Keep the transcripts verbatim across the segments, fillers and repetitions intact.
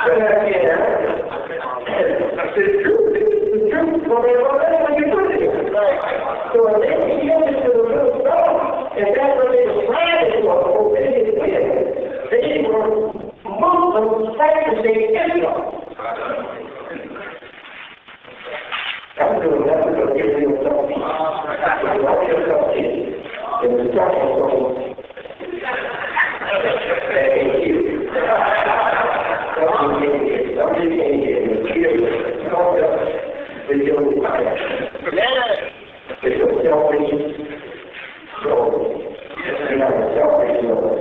The truth is the truth, no matter what you put it. So if they can get it to the will of God, and that's what they were trying to obey it with, they were Muslims practicing Islam. I'm doing that because I'm giving you a talking. I'm not going to talk to you. It was talking from thank you. I'm getting it. I'm getting it. Talk up with your with your selfish soul. You have a selfish soul.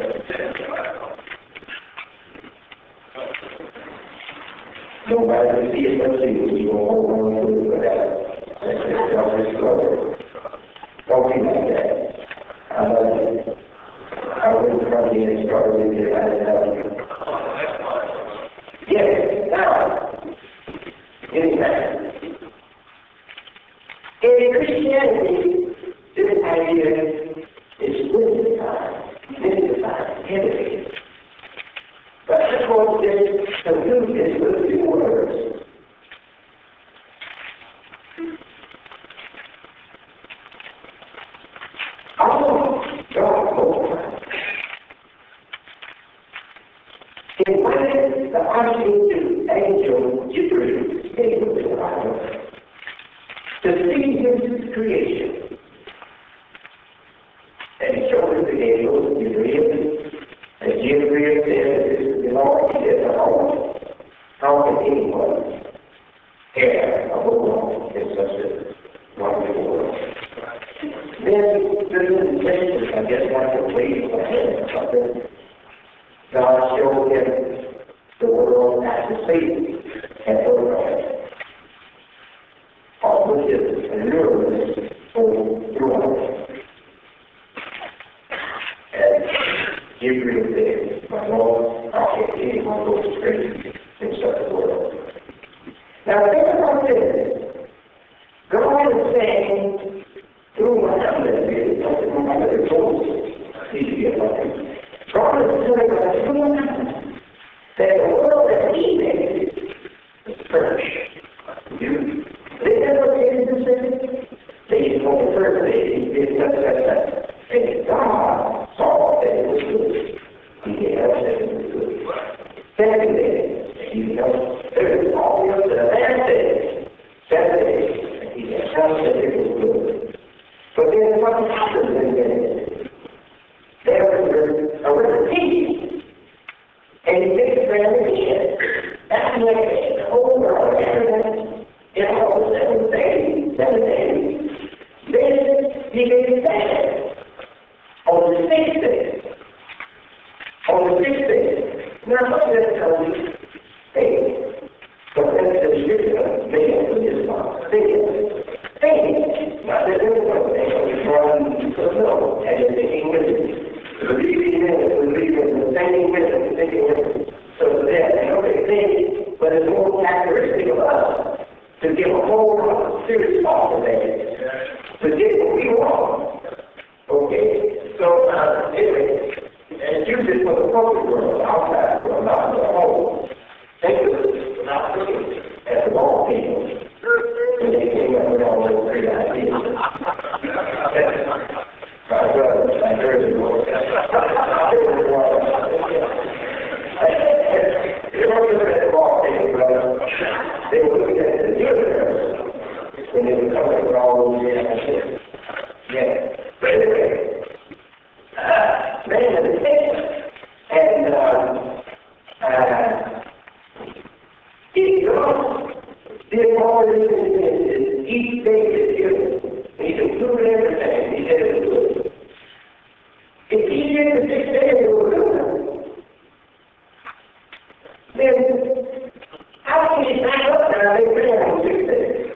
Nobody can see it but you. You won't hold on to it for that. That's just selfish soul. Don't be like that. I love you. I wouldn't come here and start with you. I didn't love you. Yes, now, anytime. In Christianity, this idea is mystified, mystified, heavy. But I want to conclude this with a few words. All God over. Invited the archangel angel Gabriel into the Bible to see his creation. And he showed the angel Gabriel, and Gabriel said, "This is the Lord." He said, "Oh, how can anyone hear of a woman in such a wonderful world?" Then the intention, I guess, not to wait for him something. God showed him the world after Satan had overcome all of his allurements throughout it. And Gabriel said, "My Lord, how can anyone go astray in such a world?" Now think about this. God is saying through Muhammad, something Muhammad told us, he's here like God is telling us that the world that he made is perished. You, they never made the decision. They told the first day, they did such and such. And God saw that it was good. He gave us that it was good. Second day, you know, there is always the last day. Seven days, and he has shown that it was good. But then something happened in there. There was a repetition. And he takes it around again. That's like the whole world, everything, in all seven days, seven days. Then he made it back on the sixth day. On the sixth day. Now, what does that tell you? Hey, but that's the description of man with his mouth. Faith. Faith. Not that anyone is born to know and is thinking with it. Believing in it, believing in it, thinking with it, thinking with it. So that, okay, think, but it's more characteristic of us to give a whole lot of serious thought to that. To get what we want. Okay? So, uh, anyway, and use it for the public world, outside world, not for the home. Think of it, not looking at the wrong people. And they came up with all those great ideas. My brother, I heard it all. They weren't looking at the wrong people, brother. They were looking at the universe. When they were coming with all those things. Yeah. But anyway, uh, man, the thing, and, uh, uh, it goes, the authority is each thing is given. He included everything. He said it was good. If he did the six days, it was good. Then, how can he back up now and they bring on six days?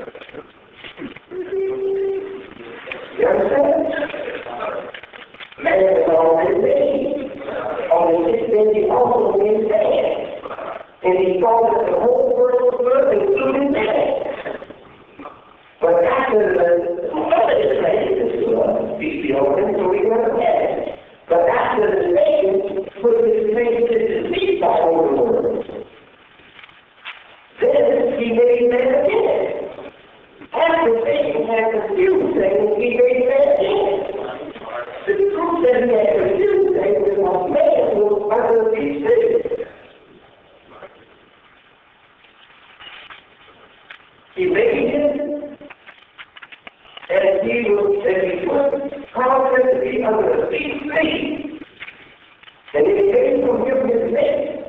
You understand? Man is already made. On the sixth day, he also made man. And he called it the whole world good, including man. But after the mother is ready to peace be open, so we go to bed. But after the station, they gave him his name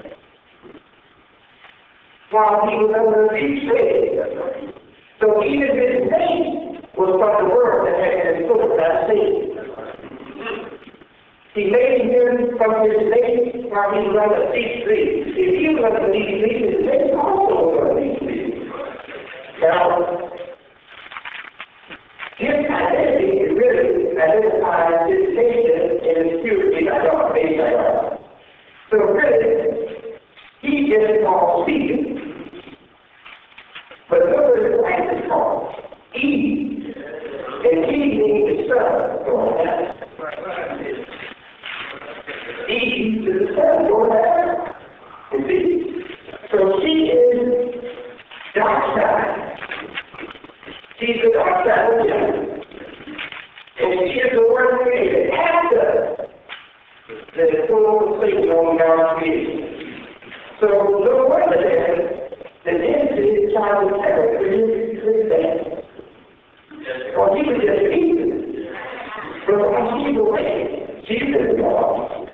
while he was under the deep slave. So even his name was from the word that had been put that slave. He made him from his name while he was under the deep slave. If he was under the deep slave, his name also was under the deep slave. Now, his identity is really identifies his nation and his purity by God, made by God. So really, he is called Stephen. But look at his wife is called Eve. And Eve means the son. Going down. Eve is the son. Going down. You see? So she is dark side. She's the dark side of John. And she is the one created after the full sleep on God's creation. So no wonder then the Genesis is trying to tell us for that. Because he was just eating. But when she was away, she was gone.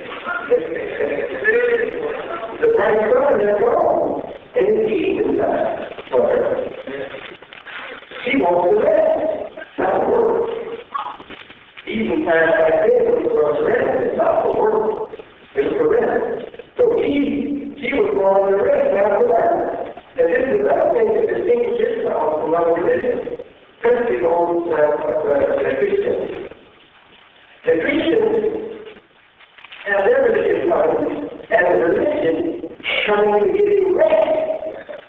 The bright sun is gone. And it's eating time for her. She wants to rest, not to work. Even times like this, it was for rest, it's not for work. It's for rest. So she, she was born to rest, not to work. And this is another thing that distinguishes itself from other religions, especially those uh, uh, the Christians. The Christians have their religion coming as a religion coming to give you rest.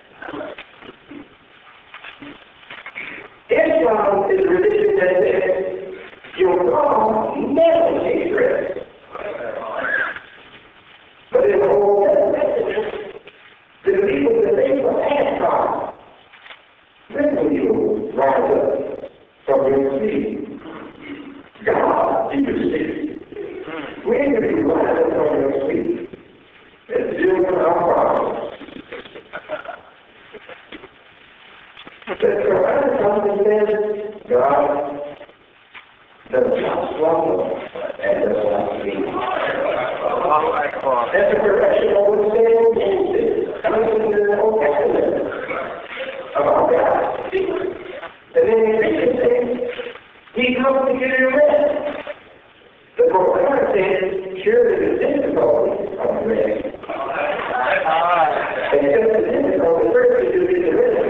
Islam is a religion that says your God never takes rest. But in the Old Testament, the people that they were asked God, when will you rise up from your sleep? God, you sleep. When will you rise up from your sleep? And deal with our problems. The Quran comes and says, God does not slumber and does not sleep. That's a correction of what said in Genesis, coming in the Old Testament about God. And then the Christian says, he comes to give you rest. The Quran says, surely the difficulty of rest. And just the difficulty first is to get the rest.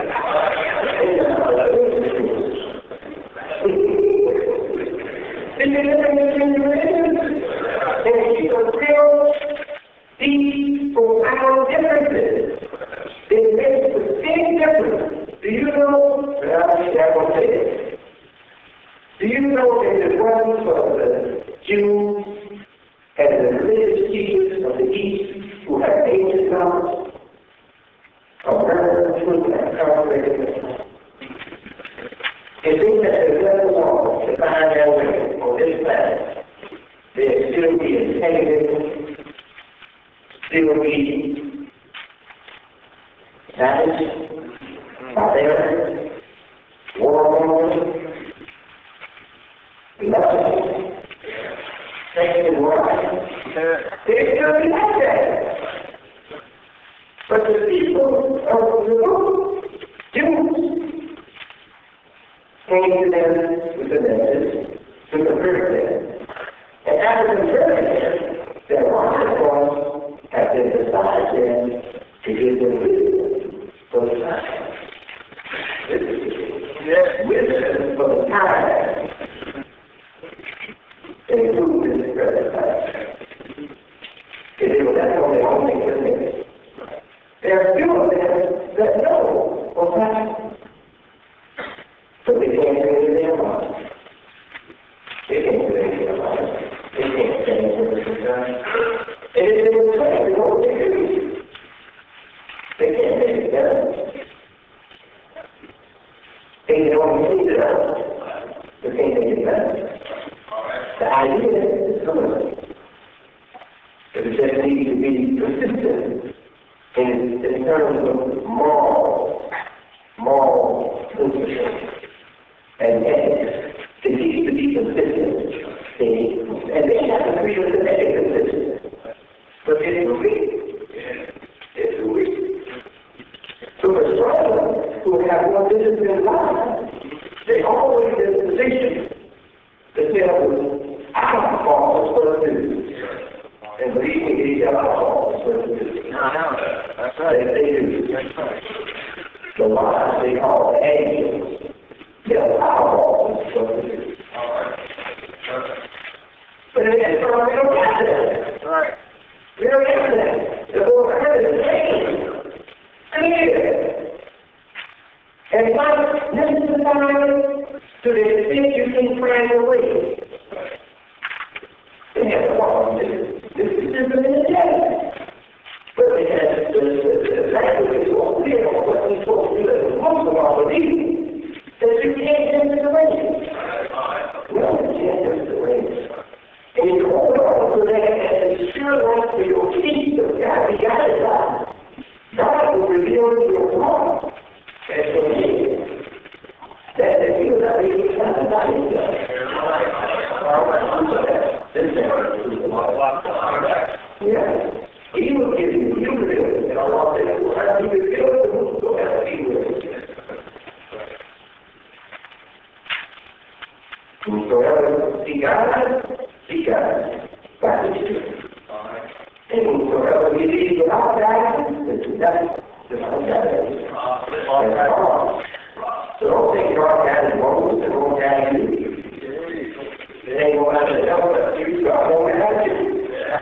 And you're living in the religion, and you are real deep, profound differences. It makes a big difference. Do you know? Well, I will say it. Do you know that it wasn't for the Jews and the religious teachers of the East who had ancient knowledge of murder, truth, and consecration? If they had the level law to find their way on this planet, they'd still be entangled, still be savage, barbarian, warlord, lust, sexual right. They'd still be like that. But the people of the world, Jews, came to them with a message to convert them. And after converting them, their hearts was have been decided them to give them wisdom for the time. Yes, wisdom for the time. And include in the present time. If it was that only only for them. There are few of them that know what's happening. So they can't do anything about it. They can't do anything about it. They can't change what they've done. And if they were trying to know what they do, they can't make it better. They can only change it up. They can't make it better. The idea is good. It just needs to be consistent in, in terms of moral, moral principles. And ethics, it needs to be consistent. And they have to be consistent. right. They, they do. That's right. The wise they call the angels. They're powerful. All right. Okay. But in this world, we don't have that. Right. We don't have that. The whole earth is clean. Clear. And not necessarily to the extent you can find a way. They have a problem. This is simply in the text. But they have the language is so clear on what we're supposed to do as most of our belief that you can't get into the way. Well, you can't get into the way. And you hold on to that and it's sure like for your feet of God, you got it right. God will reveal your heart. And so he that if you are able to find out yourself. Yeah. He will give you, you will, and Allah says, whatever you feel, whosoever he will. Whosoever see God, see God. That's the truth. And whosoever believes without God, that's without God. That's all. So don't think God has Moses and won't have you. It ain't going to have to help us. You God won't have you.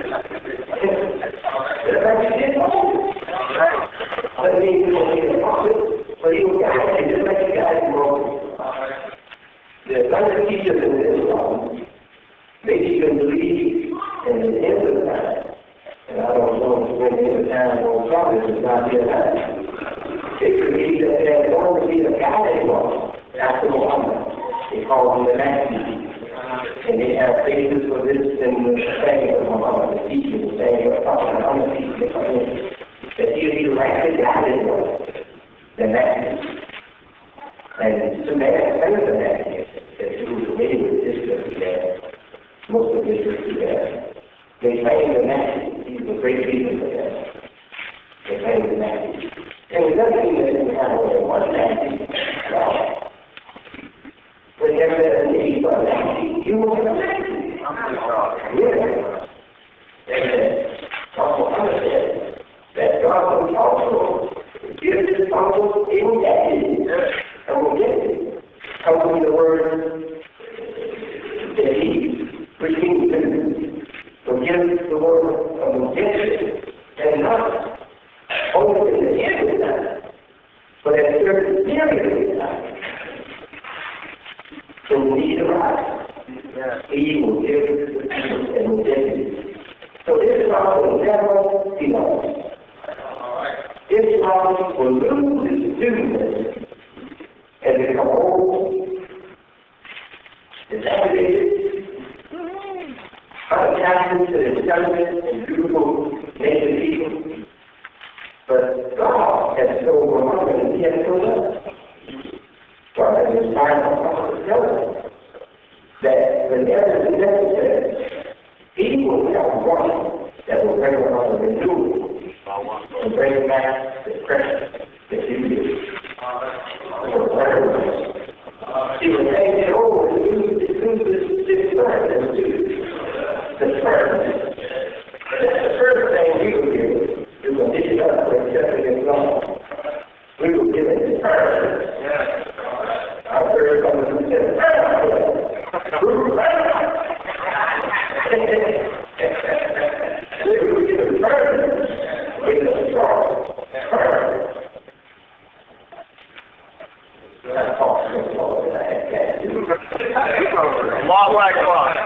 Just like you did Moses. That means you don't need a prophet, but you guide him just like you guided Moses. There's other teachers in this one. They even believe in the end of the time. And I don't know when the end of the time on prophets is not here now. They believe that there's going to be a guiding one after Muhammad. They call him the Mahdi. And they have basis for this in the saying of Muhammad, the teaching, the saying of Prophet Muhammad, the teaching of him, that he will be the rightly guided one, the Mahdi. And so they have kind of the Mahdi, that he was familiar with this history there, most of this history there. They claim the Mahdi, he's a great leader for them. They claim the Mahdi. And it doesn't mean that they have only one Mahdi. Well, whenever there's a need for a Mahdi, you will have a Mahdi. Yeah. And also understand that God will also give his counsel in that. And we'll get it. Comes from the word that he redeemed him. So give the word of redemption and not only in the end of time, but at certain periods of time. So when he arrives, he will give and redemption. So Islam will never be lost. Islam will lose its duty and become old, disaggregated, unattached to the intelligent and beautiful native people. But God has so Muhammad and he has so us. God has inspired Muhammad to tell us that whenever it's necessary, he will have one that will bring about a renewal and bring back the precious that you do. He will take it over to do this sermon, the sermon. The first thing we will do is to pick it up and set it in law. We will give it the sermon. I've heard someone who said, we will give it sermon with a strong sermon. That's all that I had to do. Walk like one.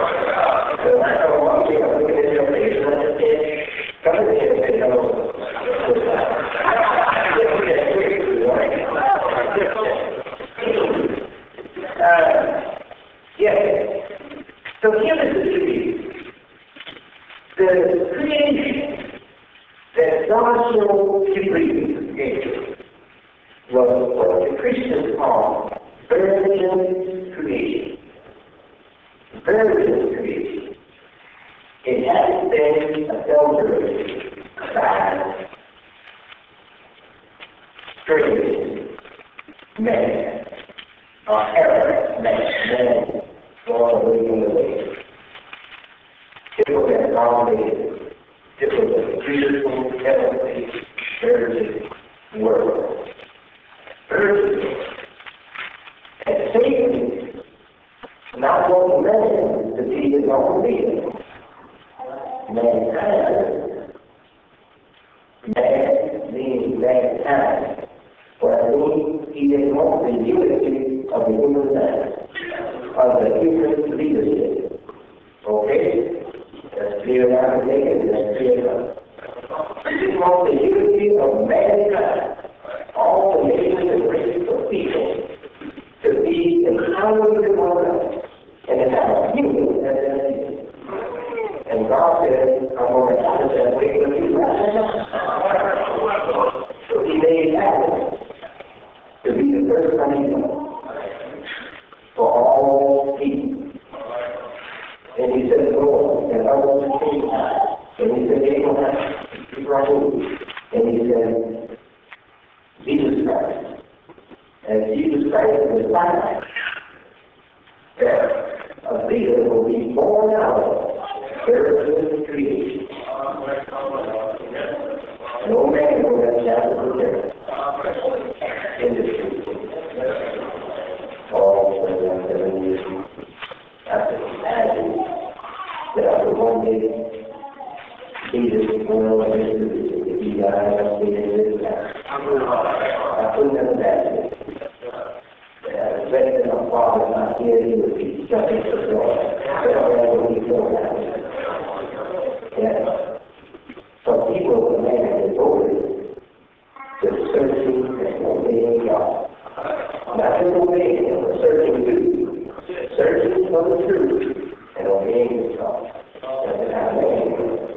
Uh, yes. So here is the truth. The creation that God showed to creation was what the Christians call virgin creation. Virgin creation. It hasn't been adulterated by strange man or error man, man going away from the way. It was that God made it. It was a beautiful, heavenly church world. Urgently. And Satan not wanting man to be his own leader. Mankind. Man means mankind. What I mean, he didn't want the unity of the human man, of the human leadership. Okay? That's clear now, and that's clear now. He didn't want the unity of mankind, all the nations and races of people, to be in harmony with one another, and to have unity as their leader. And God said, I'm going to have that way with you right now. So he made Adam to be the first leader for all people. And he said, Lord, and others came out. And he said, Abraham, Ibrahim. And he said, Jesus Christ. And Jesus Christ was like that a leader will be born out of spiritual creation. No man will have chapter there in the truth. Paul said that seven years after imagine that after one day Jesus will if he died, I'll see his life. I couldn't have imagined it. Uh, better than my father not here, he would be jumping for joy. Whatever he thought happened. Yeah. Some people, the man is devoted to searching and obeying God. Not just obeying him, but searching too. Searching for the truth and obeying God. That's how man.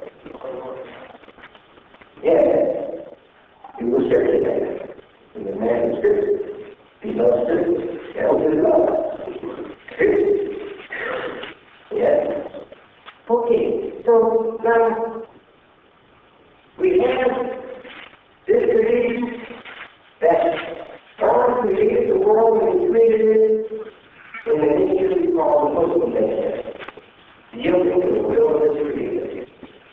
Yes, he was searching that. And the man is Scripture. He loves Scripture. Helps his love. Scripture. Yes. Okay, so now we have this belief that God created the world and he created it in an initially called the Muslim nation, yielding to the will of his creator.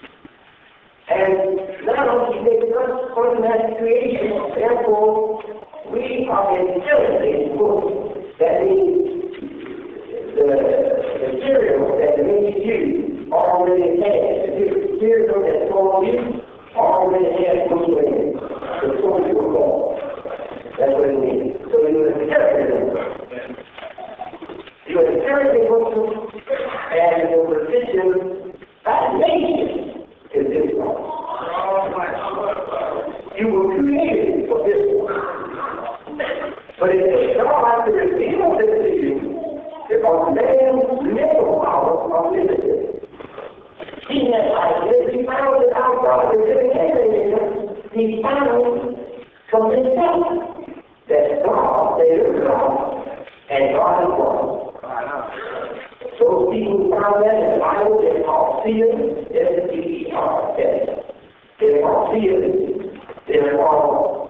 And now he makes us from that creation, therefore we are intelligent Muslims. That means the material that makes you already has, the material that forms you already has Muslim in it, before you were born. That's what it means. So you're an intelligent Muslim. You're an intelligent Muslim, and your position by nation is this one. You were created for this one. But it takes God to reveal this to you because man never follows from limited. He had like he found that our God was living in him. He found from himself that God is God and God is one. So people found that in the Bible, they call feeling, S T E R S. They call feeling, they call,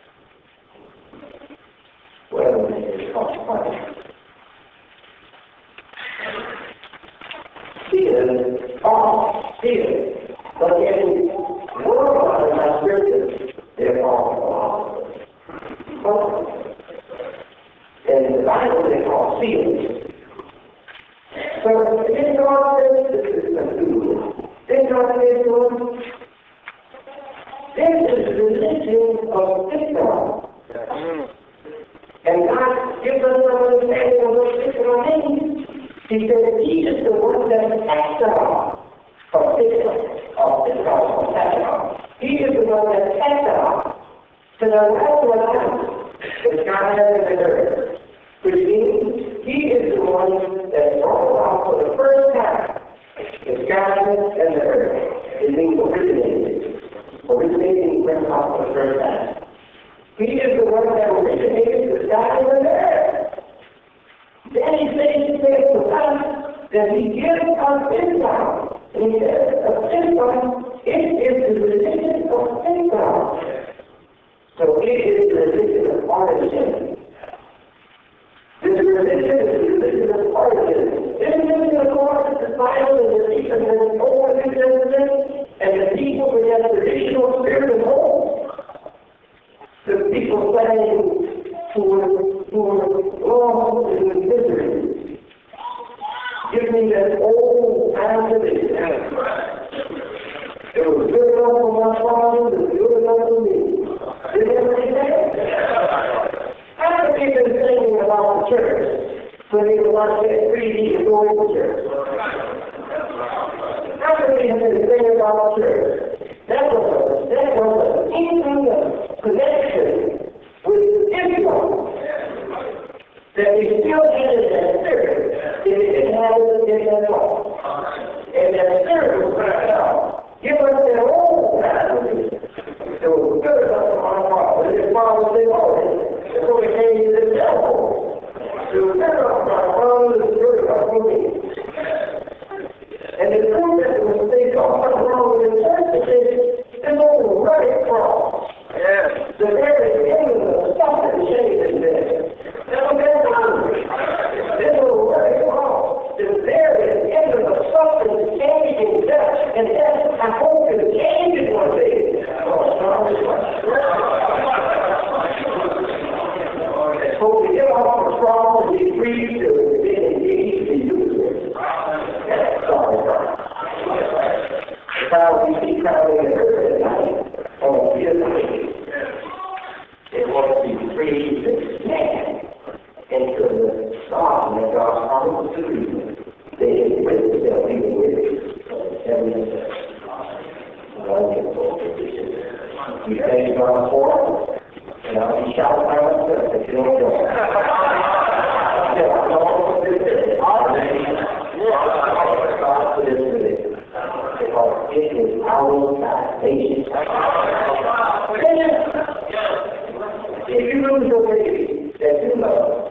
well, they call funny. Feeling, all feeling. But in world of my scriptures, they're called philosophers. In the Bible, they call feelings. So, in God says this is concluded. Then God says to us, this is the religion of Islam. And God gives us an understanding of what Islam means. He says, he is the one that acts on from Islam, of Islam, from Islam. He is the one that acts on to the rest of the the sky and the earth. Which means he is the one that brought about for the first time the sky and the earth. It means originated. Originating went out for the first time. He is the one that originated the sky and the earth. Then he says, he says to us that he gives us Islam. And he says, of Islam, it is the religion of Islam. So it is the religion of origin. This religion is the religion of origin. This religion of origin is the Bible and the people and the Old Testament and the people with that traditional spirit of hope. people saying who were, who were lost in the misery, give me that old family. It was good enough for my father, it was good enough for me. Did you ever see that? How many people been thinking about the church when they want to get three D to go in the church? How many have been thinking about the church? That was a, that was an inkling of connection with Israel. That they still had that spirit, that they didn't have it in their heart. And that spirit was crying out, give us their own family. It was good enough for my father, his father was already. So we came to this level. It was good enough for my father, it was good enough for me. And the truth that was they thought something wrong with the church, they said, it's over right cross. Yes. The very end of the stuff that changes there. Now that's hungry. This was right cross. The very end of the suffering changing death. And death, I hope it changes one day. Oh, sorry. So we get off the cross and we free to be engaged in you. Sorry, sorry. How we see how we heard it tonight on the other. They want to be free to stand into the song that God promised to do. They didn't with themselves, even with it. We thank God for it. And I'll be shouting by myself if you don't go. God for this today. Because it is our salvation. If you lose your baby that you love,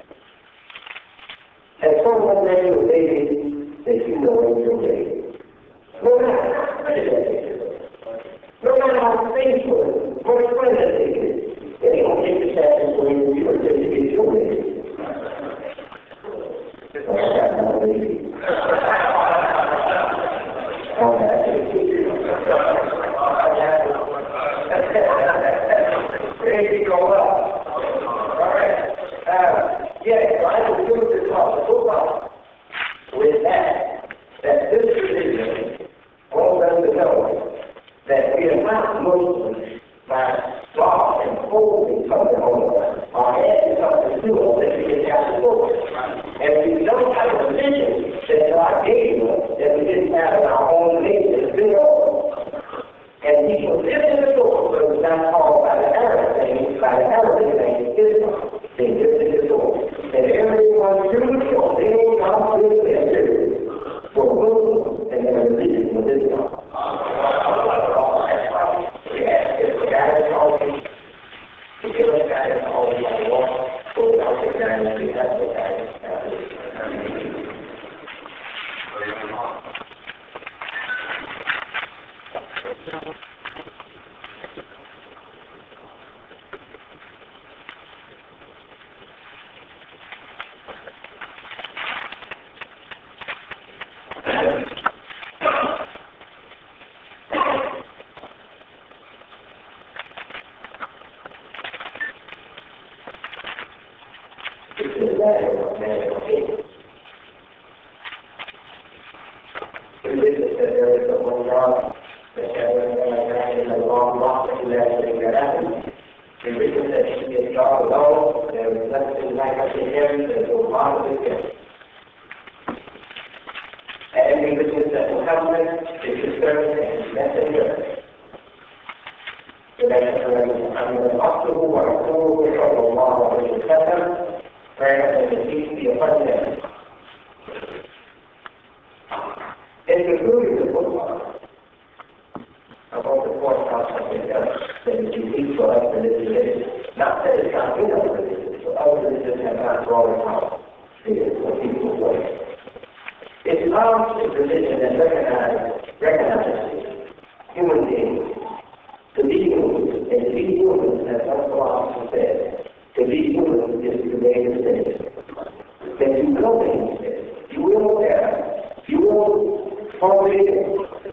and someone named your baby that you know is your baby, no matter how pretty that is, no matter how faithful, what friend that is, they don't take the chance for you until you get your baby. That's not a baby. Baby go up. All right. Uh, yes, I will do this talk with that, that this religion wants us to know that we are not Muslims by law and holding something on our head, something to do on that we can have to go. And we don't have a religion that God gave us that we didn't have in our own nation to build. And people live in the door, but it's not called by the Arab thing, by the Arabic thing, Islam. They live in the door. And everyone through the door, they ain't come to this area for Muslims and their religion with Islam. Yeah, it's the guy that's always, the other guy that's always on the wall, goes out the guy and says, that's the guy that's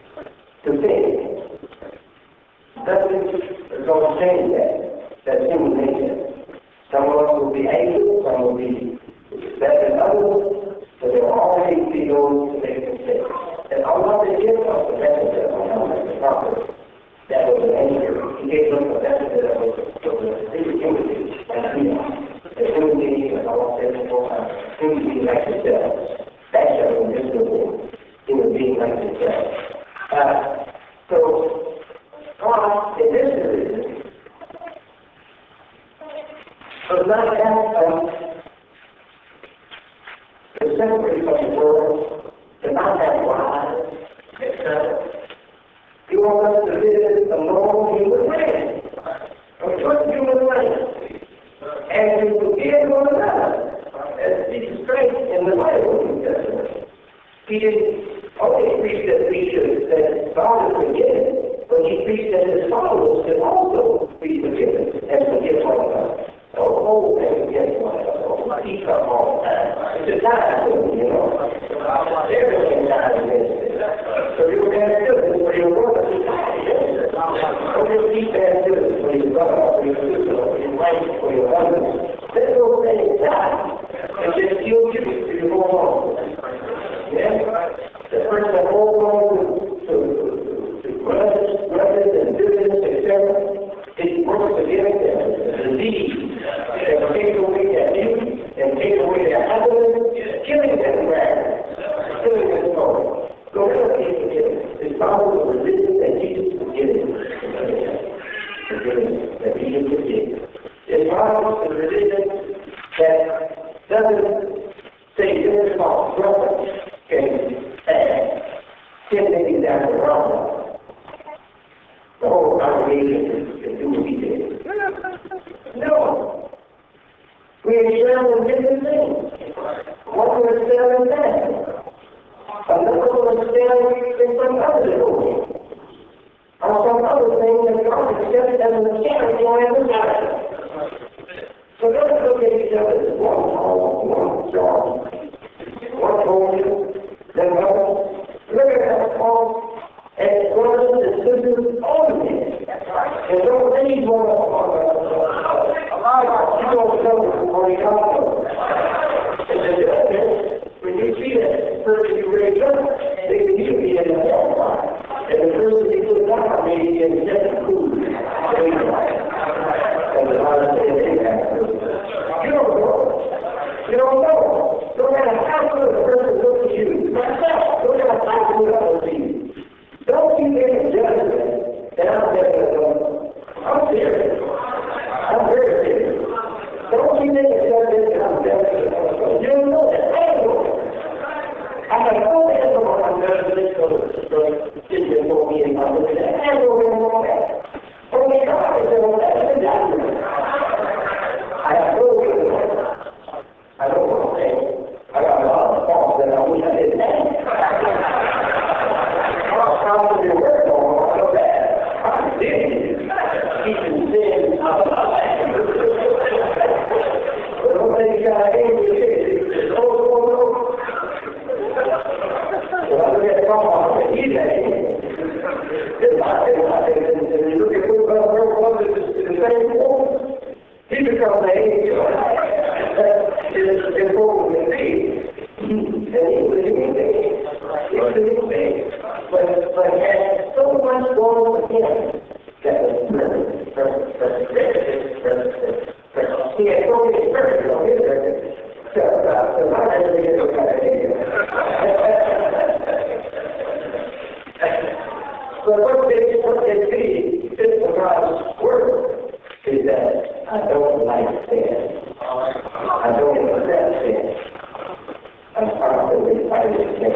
Nothing is going to change that. That human want us to live a normal human life, a good human life, and to forgive one another, as Jesus Christ in the Bible New Testament. He didn't only preach that we should, that God is forgiven, but he preached that his followers should also be forgiven and forgive one another. Don't hold and forget one another. Don't keep up all the time. It's a time thing, you know. Everything dies against it. So you can't do this for your brother to die against it. Don't just keep that do this for your brother, for your sister, for your wife, for your husband. Let those things die and just kill you if you hold on. Yeah? The person that holds on to, to, to grudges, grudges and bitterness, et cetera, it works against them. The disease that takes away their beauty and takes away their happiness, killing them rapidly, killing them slowly. So let us be forgiven. It's followers of religion that Jesus forgives. Forgiveness that Jesus forgives. It's followers of religion that doesn't say this about brother can stand. Ten things after wrong. The whole congregation can do what he did. No. We are sharing different things. One will stand in that. Another will stand in some other devotion. Or some other thing that God has just as a charity on every side. So let's look at each other as one home, one job, one home, then others. Look at us all as brothers and sisters only. And don't need more of a lot of you don't know or you don't know. And the judgment, when you see that person you raise up, they can either be in the hellfire. And the person they put down may be in death food. And the Lord said, you don't know. You don't know. No matter how good a person looks at you, no matter how good others see you. Don't you make a judgment that I'm making a I'm serious. I'm very serious. Don't you make a judgment that I'm making a You don't know that. I don't know that. I can go there and go on judgment so the decision won't be in my life. I don't know where I'm going at. Only God is in that. It's a judgment. I have no way to know. I don't want to say. I got a lot of faults that I wish I didn't have. I'm probably working on all of that. I'm serious. Keeping sin out of my life. But don't think you got anything. No, no, no. So I look at God, I say, he's that. If I say, I say, and you look at who God was in the same form, he becomes the angel. It's important to me. And he was a new thing. He was a new thing. But, but had so much going with him that was perfect, perfect, perfect, perfect, perfect, perfect. He had so many perfect on his record. So, uh, so I had to get those kind of things. But what they, what they see, just for God's word, is that I don't like sin. I don't accept sin. I'm constantly fighting sin.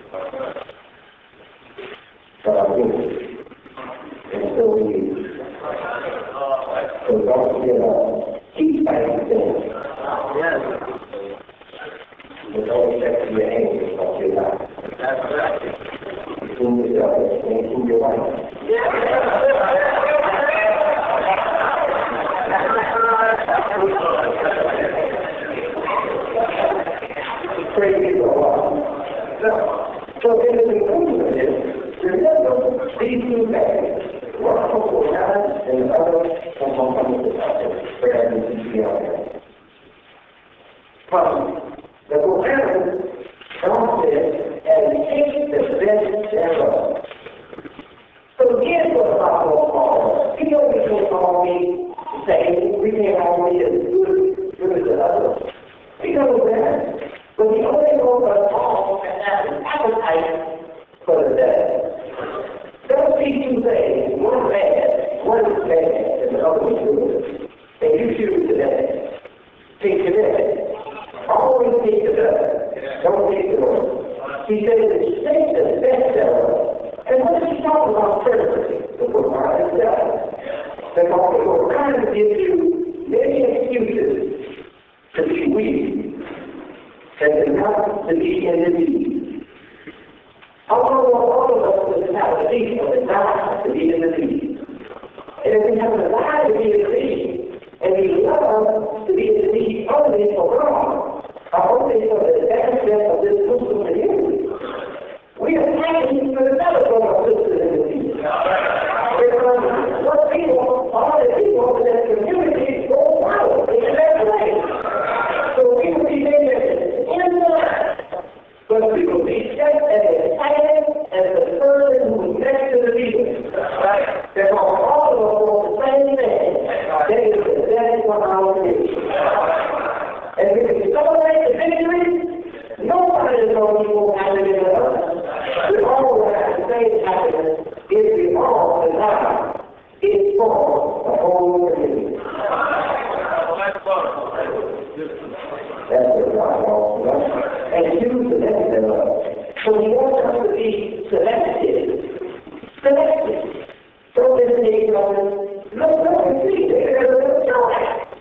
But I do. And so we, so don't get up. Keep fighting sin. Yes. But don't accept your angels of your life. That's right. Between yourself and between your wife. Praise the Lord. So in the conclusion of this, remember these two things. One from the God and the other from the prayer and the From the Quran, God says, and take the best thereof. So here's what the Bible calls. You know we can't call me the same. We can't call me as good, good as the others. We know that. But the only one that all can have an appetite for the dead. Don't see two things. One bad, one is bad, and the other is good. And you choose the bad. Take the bad. Always take the bad. Don't take the good. He says, take the best thereof. And what is he talking about first? and use the best thereof. So he wants us to be selective. Selective. So this day goes, look, look and see, there's a little joy.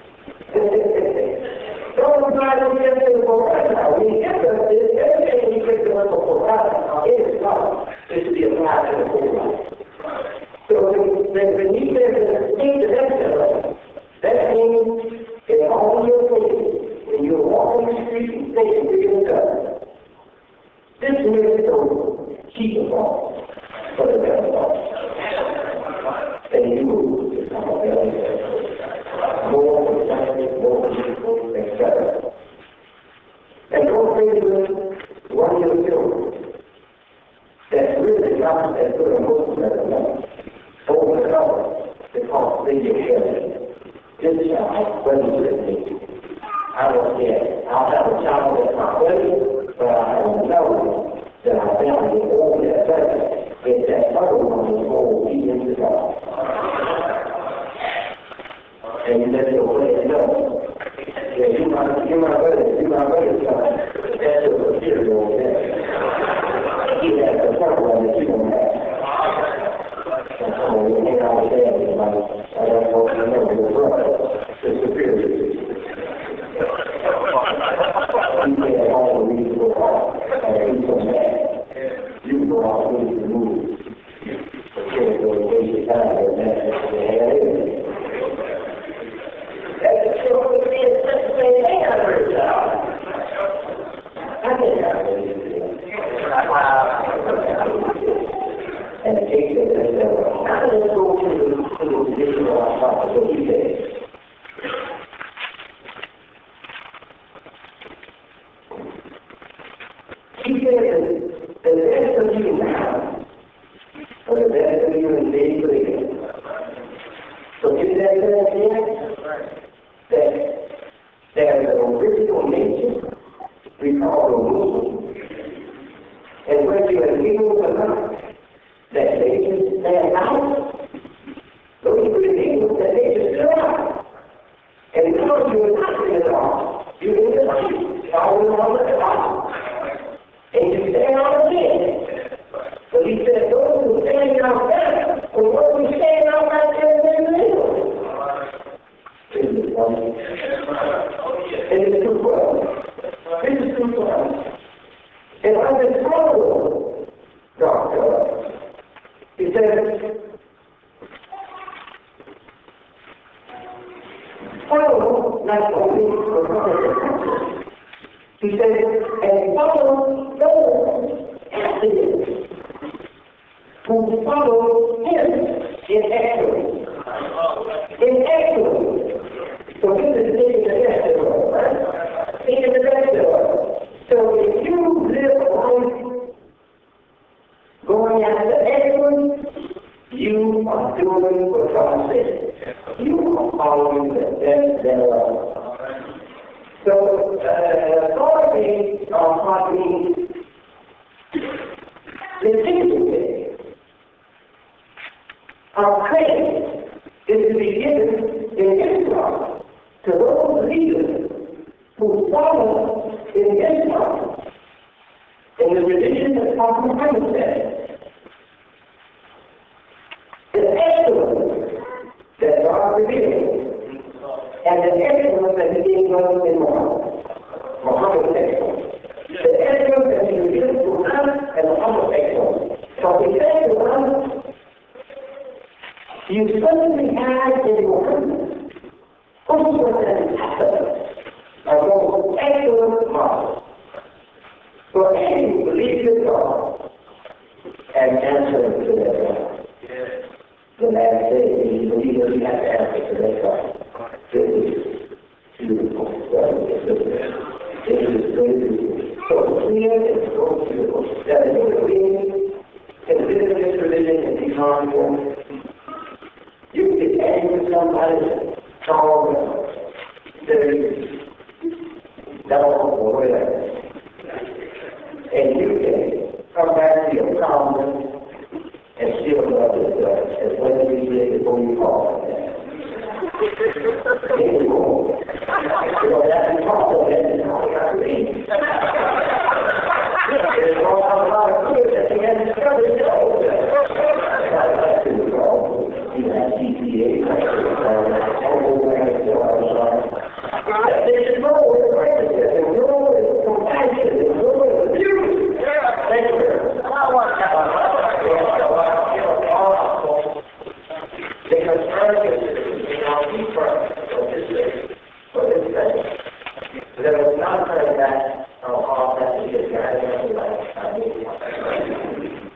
Don't try to get this for right now. We get this, everything we get to us for right now is God. It should be applied to the whole life. So when, when he says that see the best thereof, that means in all your ways, when you're walking the street and saying to yourself, this is so keep the ball for the best ball. And you move to some of the more precise, more beautiful, et cetera. And don't think that one of your children that's really not as good a Muslim as another over the other because they get heavy. This child, what is with me? I don't care. I'll have a child that's not ready, but I don't know that I value all that better. If that other one is going to be into God. And you let your way know. Yeah, you might, you might better, you might better tell that's a material over there. He has a problem that you don't have. And so you hang out there, you might, I don't know if you know your brother, the superior to you. He said all the reasons go off, and he's so mad. You go off with the move. Okay, so you waste your time with that. That's the sort of thing that's the same thing I heard, child. I think I heard it. And it takes it as well. Now let's go to the, to the position of our father, what he says. He says that the best of you now, or the best of you in being clear. So is that again? That there's an original nature we call the Muslim, and whether you're legal or not, that nature stand out. Those who are legal, that nature still out. And because you're not in the law, you're in the light, following on the law. And you stand out again. So he said, those who stand out there, or what we stand out right there, they're legal. This is funny. And it's true for us. This is true for us. And I just follow Doctor. He says, follow not only for God. He says, and follow those after him, who follow him in excellence. In excellence. So this is taking the best of us, right? Taking the best of us. So if you live a life going after excellence, you are doing what God said. You are following the best thereof. So, uh, authority of what means legitimacy. Our credit is to be given in Islam to those leaders who follow in Islam, in the religion that Prophet Muhammad said. The excellence that God revealed, and the excellence that He gave us in Muhammad, Muhammad's excellence. The excellence that He revealed to us and Muhammad's excellence. So He said to us, you certainly have in Muhammad uswatan hasanah, a most excellent model for any who believes in God and answers to their God. The last day, we believe that we have to answer to their God. This is beautiful. This is very beautiful. So clear and so beautiful that a human being can live in this religion and be harmful. You can get angry with somebody, call them, say, no, or whatever. And you can come back to your calmness and still love yourself as well as you did before you called them. Anymore. You know, that's the problem. That's the problem. perfect, you know, be perfect for this day, for this day. There was not very that, uh, all that he did, I don't know, like, I mean,